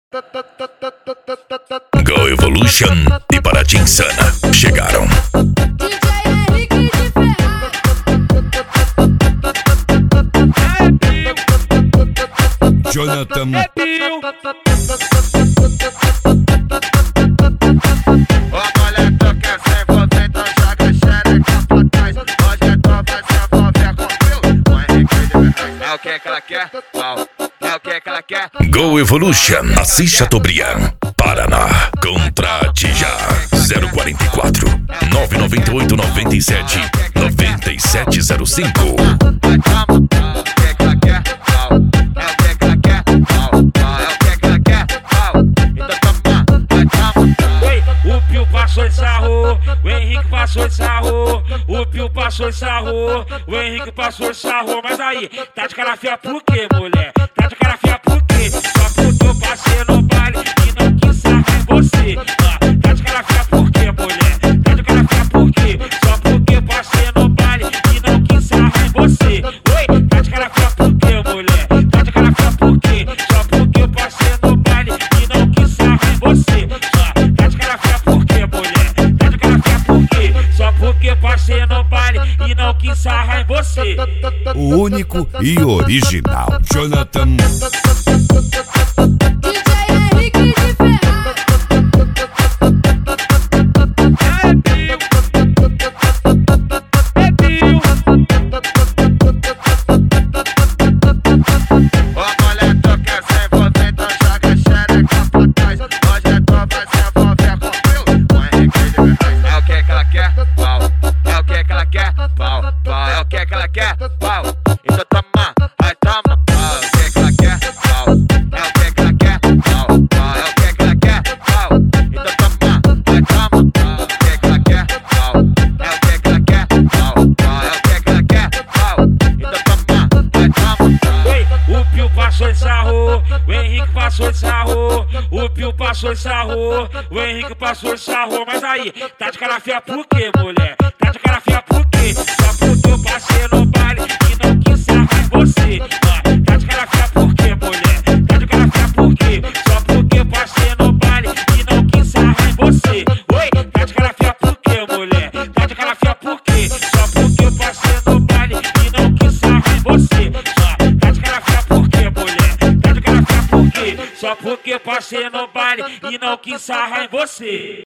Go Evolution e Paraty Insana chegaram. Jonathan Go Evolution, Assis Chateaubriand, Paraná, contrate já 044 998 97 9705. O Pio passou de sarro, o Henrique passou de sarro. O Pio passou de sarro, o Henrique passou de sarro. Mas aí, tá de cara feia por quê, mulher? Tá de cara feia por quê? Só porque eu passei no baile e não quis sarrar em você. Tá de cara feia por quê, mulher? Tá de cara feia por quê? Só porque eu passei no baile e não quis sarrar em você. Oi, tá de cara feia por quê, mulher? Tá de cara feia por quê? Só porque eu passei no baile e não quis sarrar em você. Tá de cara feia por quê, mulher? Tá de cara feia por quê? Só porque eu passei no baile e não quis sarrar em você. O único e original Jonathan O Henrique passou de sarro, o Pio passou de sarro, o Henrique passou de sarro. Mas aí, tá de cara feia por quê, mulher? Tá de cara feia por quê? Só porque eu passei no baile e não quis sarrar em você. Tá de cara feia por quê, mulher? Tá de cara feia por quê? Só porque eu passei no baile e não quis sarrar em você. Oi, tá de cara feia por quê, mulher? Tá de cara feia por quê? Só porque eu passei no baile e não quis sarrar em você. Tá de cara feia por quê, mulher? Só porque eu passei no baile e não quis sarrar em você.